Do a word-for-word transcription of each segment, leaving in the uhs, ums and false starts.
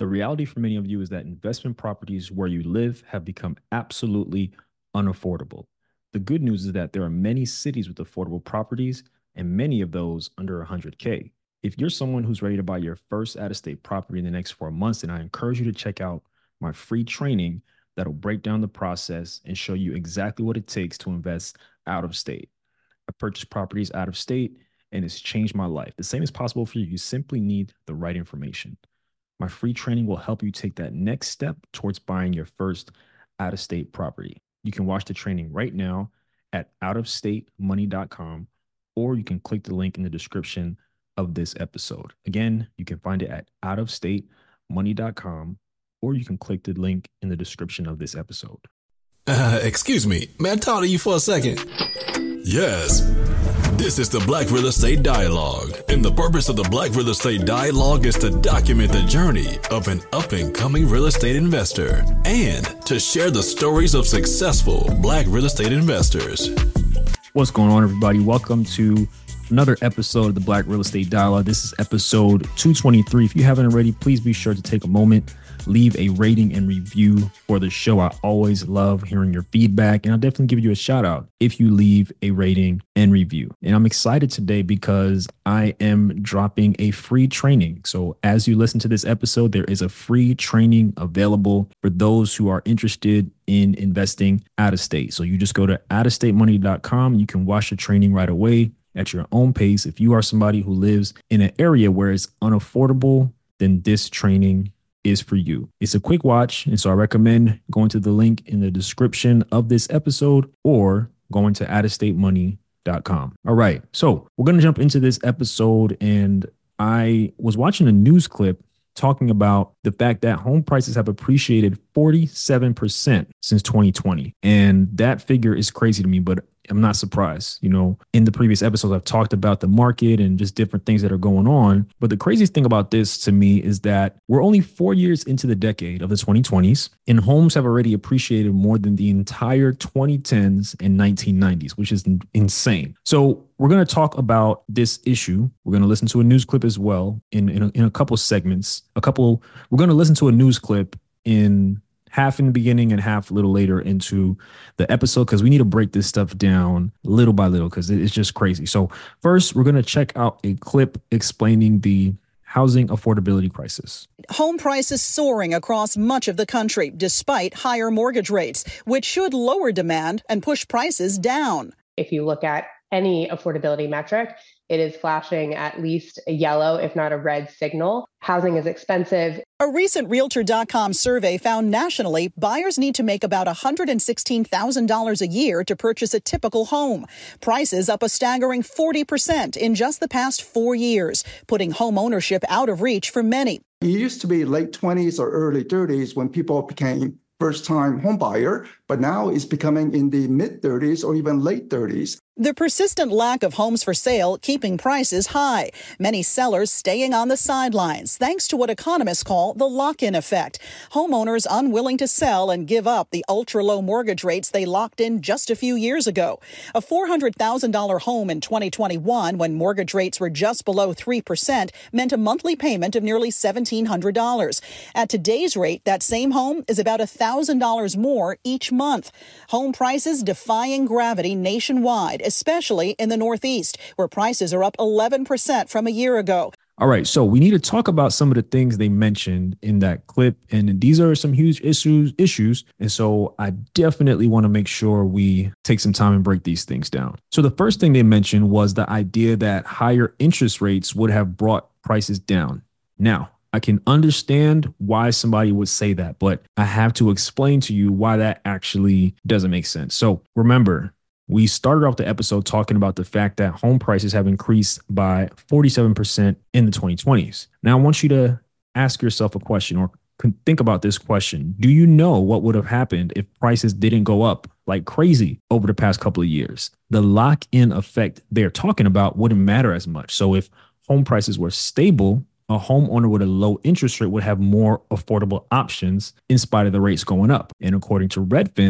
The reality for many of you is that investment properties where you live have become absolutely unaffordable. The good news is that there are many cities with affordable properties and many of those under one hundred K. If you're someone who's ready to buy your first out of state property in the next four months, then I encourage you to check out my free training that'll break down the process and show you exactly what it takes to invest out of state. I purchased properties out of state and it's changed my life. The same is possible for you. You simply need the right information. My free training will help you take that next step towards buying your first out of state property. You can watch the training right now at out of state money dot com, or you can click the link in the description of this episode. Again, you can find it at out of state money dot com, or you can click the link in the description of this episode. Uh, excuse me, may I talk to you for a second? Yes. This is the Black Real Estate Dialogue, and the purpose of the Black Real Estate Dialogue is to document the journey of an up-and-coming real estate investor and to share the stories of successful Black real estate investors. What's going on, everybody? Welcome to another episode of the Black Real Estate Dialogue. This is episode two twenty-three. If you haven't already, please be sure to take a moment, leave a rating and review for the show. I always love hearing your feedback, and I'll definitely give you a shout out if you leave a rating and review. And I'm excited today because I am dropping a free training. So as you listen to this episode, there is a free training available for those who are interested in investing out of state. So you just go to out of state money dot com. You can watch the training right away at your own pace. If you are somebody who lives in an area where it's unaffordable, then this training is for you. It's a quick watch. And so I recommend going to the link in the description of this episode or going to out of state money dot com. All right. So we're going to jump into this episode. And I was watching a news clip talking about the fact that home prices have appreciated forty-seven percent since twenty twenty. And that figure is crazy to me, but I'm not surprised. You know, in the previous episodes, I've talked about the market and just different things that are going on. But the craziest thing about this to me is that we're only four years into the decade of the twenty twenties, and homes have already appreciated more than the entire twenty tens and nineteen nineties, which is insane. So we're going to talk about this issue. We're going to listen to a news clip as well in, in, a, in a couple segments. A couple, we're going to listen to a news clip in half in the beginning and half a little later into the episode, because we need to break this stuff down little by little because it's just crazy. So first, we're going to check out a clip explaining the housing affordability crisis. Home prices soaring across much of the country despite higher mortgage rates, which should lower demand and push prices down. If you look at any affordability metric, it is flashing at least a yellow, if not a red signal. Housing is expensive. A recent Realtor dot com survey found nationally, buyers need to make about one hundred sixteen thousand dollars a year to purchase a typical home. Prices up a staggering forty percent in just the past four years, putting home ownership out of reach for many. It used to be late twenties or early thirties when people became first-time home buyer, but now it's becoming in the mid-thirties or even late thirties. The persistent lack of homes for sale keeping prices high. Many sellers staying on the sidelines thanks to what economists call the lock-in effect. Homeowners unwilling to sell and give up the ultra-low mortgage rates they locked in just a few years ago. A four hundred thousand dollars home in twenty twenty-one, when mortgage rates were just below three percent, meant a monthly payment of nearly seventeen hundred dollars. At today's rate, that same home is about one thousand dollars more each month. Home prices defying gravity nationwide, especially in the Northeast, where prices are up eleven percent from a year ago. All right, so we need to talk about some of the things they mentioned in that clip. And these are some huge issues, issues. And so I definitely want to make sure we take some time and break these things down. So the first thing they mentioned was the idea that higher interest rates would have brought prices down. Now, I can understand why somebody would say that, but I have to explain to you why that actually doesn't make sense. So remember, we started off the episode talking about the fact that home prices have increased by forty-seven percent in the twenty twenties. Now, I want you to ask yourself a question, or think about this question. Do you know what would have happened if prices didn't go up like crazy over the past couple of years? The lock-in effect they're talking about wouldn't matter as much. So if home prices were stable, a homeowner with a low interest rate would have more affordable options in spite of the rates going up. And according to Redfin,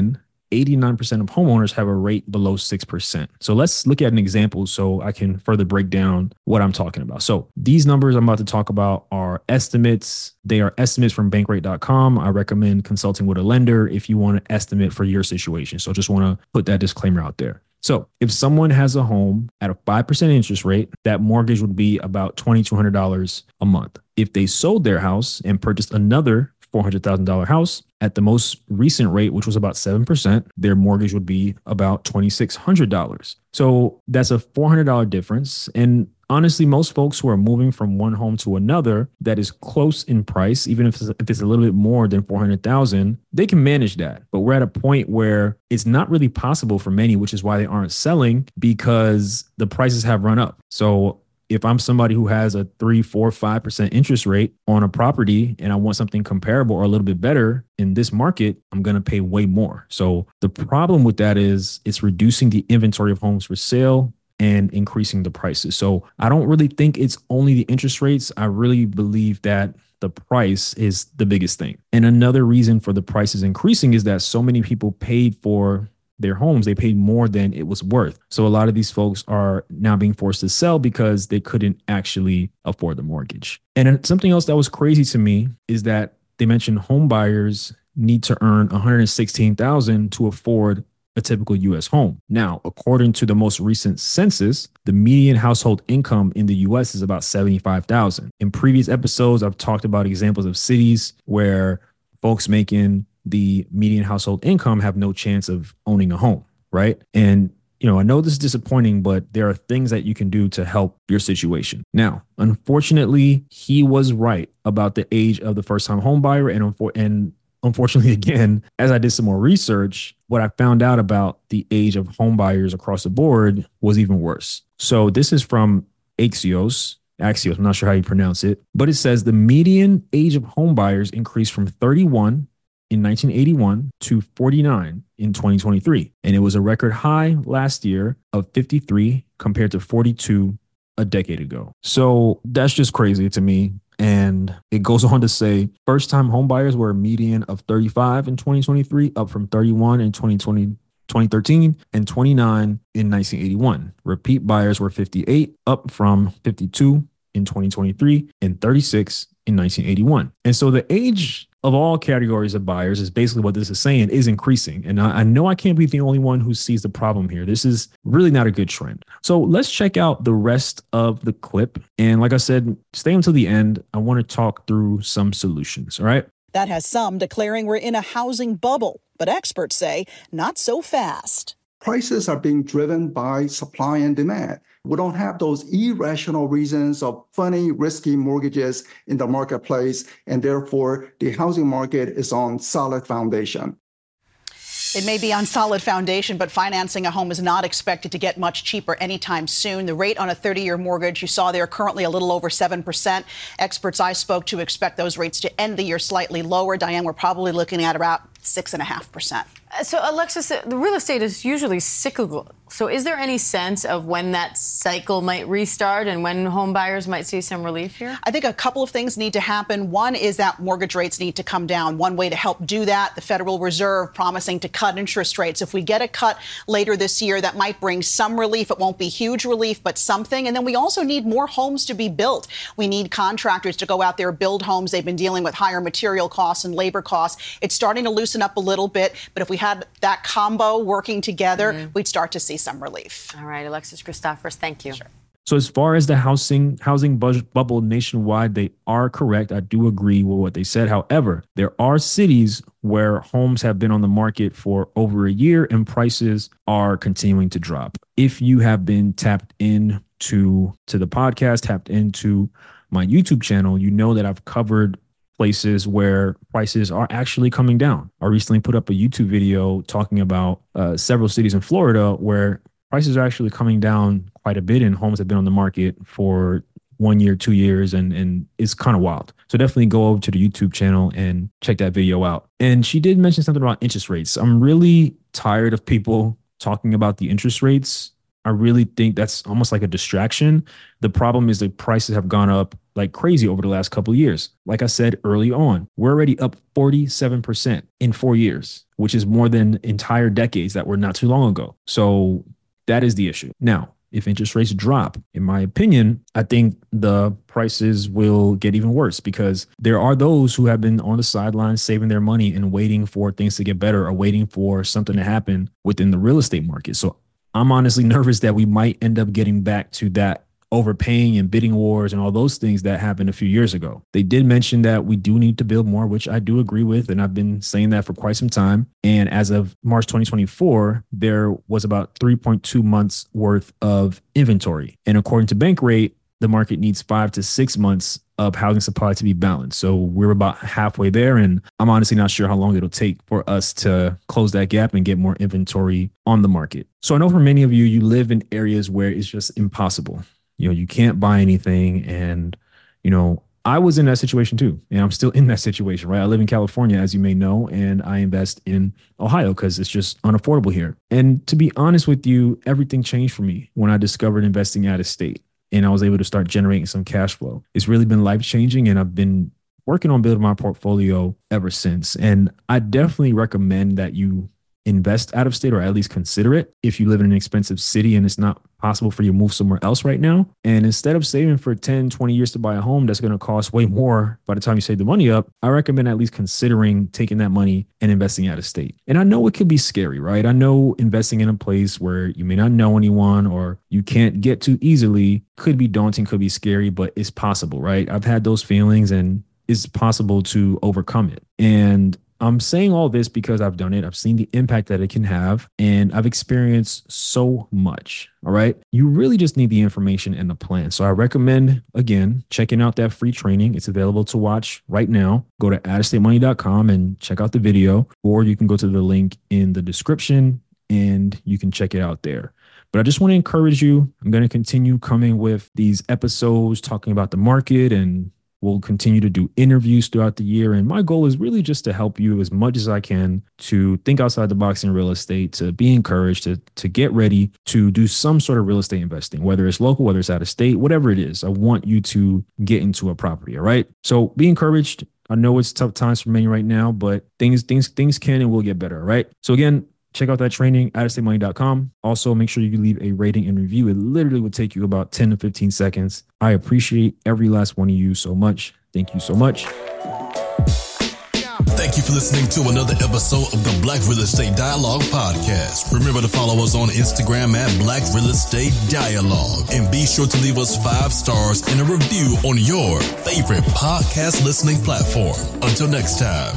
eighty-nine percent of homeowners have a rate below six percent. So let's look at an example so I can further break down what I'm talking about. So these numbers I'm about to talk about are estimates. They are estimates from bankrate dot com. I recommend consulting with a lender if you want an estimate for your situation. So just want to put that disclaimer out there. So if someone has a home at a five percent interest rate, that mortgage would be about two thousand two hundred dollars a month. If they sold their house and purchased another four hundred thousand dollars house at the most recent rate, which was about seven percent, their mortgage would be about two thousand six hundred dollars. So that's a four hundred dollars difference. And honestly, most folks who are moving from one home to another that is close in price, even if it's, if it's a little bit more than four hundred thousand, they can manage that. But we're at a point where it's not really possible for many, which is why they aren't selling, because the prices have run up. So if I'm somebody who has a three, four, five percent interest rate on a property and I want something comparable or a little bit better in this market, I'm going to pay way more. So the problem with that is it's reducing the inventory of homes for sale and increasing the prices. So I don't really think it's only the interest rates. I really believe that the price is the biggest thing. And another reason for the prices increasing is that so many people paid for their homes. They paid more than it was worth. So a lot of these folks are now being forced to sell because they couldn't actually afford the mortgage. And something else that was crazy to me is that they mentioned home buyers need to earn one hundred sixteen thousand dollars to afford a typical U S home. Now, according to the most recent census, the median household income in the U S is about seventy-five thousand dollars. In previous episodes, I've talked about examples of cities where folks making the median household income have no chance of owning a home, right? And, you know, I know this is disappointing, but there are things that you can do to help your situation. Now, unfortunately, he was right about the age of the first-time home buyer. And, and unfortunately, again, as I did some more research, what I found out about the age of home buyers across the board was even worse. So this is from Axios. Axios, I'm not sure how you pronounce it, but it says the median age of home buyers increased from thirty-one in nineteen eighty-one to forty-nine in twenty twenty-three. And it was a record high last year of fifty-three compared to forty-two a decade ago. So that's just crazy to me. And it goes on to say first-time home buyers were a median of thirty-five in twenty twenty-three, up from thirty-one in twenty twenty, twenty thirteen and twenty-nine in nineteen eighty-one. Repeat buyers were fifty-eight, up from fifty-two in twenty twenty-three and thirty-six in nineteen eighty-one. And so the age of all categories of buyers is basically what this is saying is increasing. And I, I know I can't be the only one who sees the problem here. This is really not a good trend. So let's check out the rest of the clip. And like I said, stay until the end. I want to talk through some solutions. All right. That has some declaring we're in a housing bubble, but experts say not so fast. Prices are being driven by supply and demand. We don't have those irrational reasons of funny, risky mortgages in the marketplace, and therefore the housing market is on solid foundation. It may be on solid foundation, but financing a home is not expected to get much cheaper anytime soon. The rate on a thirty-year mortgage you saw there currently a little over seven percent. Experts I spoke to expect those rates to end the year slightly lower. Diane, we're probably looking at about six point five percent. So, Alexis, the real estate is usually cyclical. So is there any sense of when that cycle might restart and when home buyers might see some relief here? I think a couple of things need to happen. One is that mortgage rates need to come down. One way to help do that, the Federal Reserve promising to cut interest rates. If we get a cut later this year, that might bring some relief. It won't be huge relief, but something. And then we also need more homes to be built. We need contractors to go out there, build homes. They've been dealing with higher material costs and labor costs. It's starting to loosen up a little bit, but if we had that combo working together, mm-hmm. we'd start to see some relief. All right, Alexis Christoforous, thank you. Sure. So as far as the housing housing bu- bubble nationwide, they are correct. I do agree with what they said. However, there are cities where homes have been on the market for over a year and prices are continuing to drop. If you have been tapped in to, to the podcast, tapped into my YouTube channel, you know that I've covered places where prices are actually coming down. I recently put up a YouTube video talking about uh, several cities in Florida where prices are actually coming down quite a bit and homes have been on the market for one year, two years, and, and it's kind of wild. So definitely go over to the YouTube channel and check that video out. And she did mention something about interest rates. I'm really tired of people talking about the interest rates. I really think that's almost like a distraction. The problem is the prices have gone up like crazy over the last couple of years. Like I said early on, we're already up forty-seven percent in four years, which is more than entire decades that were not too long ago. So that is the issue. Now, if interest rates drop, in my opinion, I think the prices will get even worse because there are those who have been on the sidelines saving their money and waiting for things to get better or waiting for something to happen within the real estate market. So I'm honestly nervous that we might end up getting back to that overpaying and bidding wars and all those things that happened a few years ago. They did mention that we do need to build more, which I do agree with. And I've been saying that for quite some time. And as of March twenty twenty-four, there was about three point two months worth of inventory. And according to Bankrate, the market needs five to six months of housing supply to be balanced. So we're about halfway there. And I'm honestly not sure how long it'll take for us to close that gap and get more inventory on the market. So I know for many of you, you live in areas where it's just impossible. You know, you can't buy anything. And, you know, I was in that situation too. And I'm still in that situation, right? I live in California, as you may know, and I invest in Ohio because it's just unaffordable here. And to be honest with you, everything changed for me when I discovered investing out of state and I was able to start generating some cash flow. It's really been life-changing, and I've been working on building my portfolio ever since. And I definitely recommend that you invest out of state, or at least consider it if you live in an expensive city and it's not possible for you to move somewhere else right now. And instead of saving for ten, twenty years to buy a home that's going to cost way more by the time you save the money up, I recommend at least considering taking that money and investing out of state. And I know it could be scary, right? I know investing in a place where you may not know anyone or you can't get to easily could be daunting, could be scary, but it's possible, right? I've had those feelings and it's possible to overcome it. And I'm saying all this because I've done it. I've seen the impact that it can have, and I've experienced so much. All right. You really just need the information and the plan. So I recommend, again, checking out that free training. It's available to watch right now. Go to out of state money dot com and check out the video, or you can go to the link in the description and you can check it out there. But I just want to encourage you. I'm going to continue coming with these episodes talking about the market, and we'll continue to do interviews throughout the year. And my goal is really just to help you as much as I can to think outside the box in real estate, to be encouraged, to, to get ready to do some sort of real estate investing, whether it's local, whether it's out of state, whatever it is. I want you to get into a property. All right. So be encouraged. I know it's tough times for many right now, but things, things, things can and will get better. All right. So again, check out that training, out of state money dot com. Also, make sure you leave a rating and review. It literally would take you about ten to fifteen seconds. I appreciate every last one of you so much. Thank you so much. Thank you for listening to another episode of the Black Real Estate Dialogue podcast. Remember to follow us on Instagram at Black Real Estate Dialogue. And be sure to leave us five stars and a review on your favorite podcast listening platform. Until next time.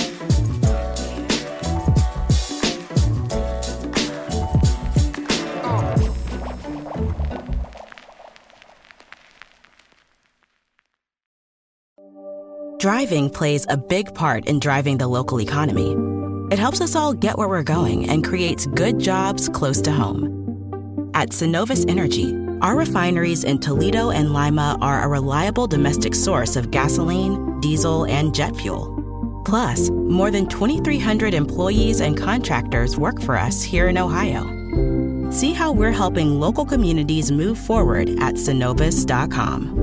Driving plays a big part in driving the local economy. It helps us all get where we're going and creates good jobs close to home. At Synovus Energy, our refineries in Toledo and Lima are a reliable domestic source of gasoline, diesel, and jet fuel. Plus, more than twenty-three hundred employees and contractors work for us here in Ohio. See how we're helping local communities move forward at synovus dot com.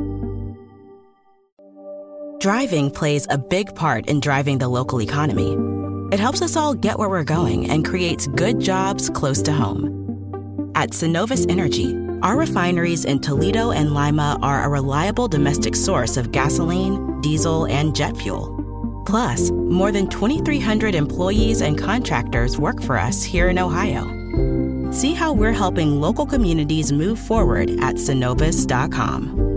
Driving plays a big part in driving the local economy. It helps us all get where we're going and creates good jobs close to home. At Synovus Energy, our refineries in Toledo and Lima are a reliable domestic source of gasoline, diesel, and jet fuel. Plus, more than twenty-three hundred employees and contractors work for us here in Ohio. See how we're helping local communities move forward at synovus dot com.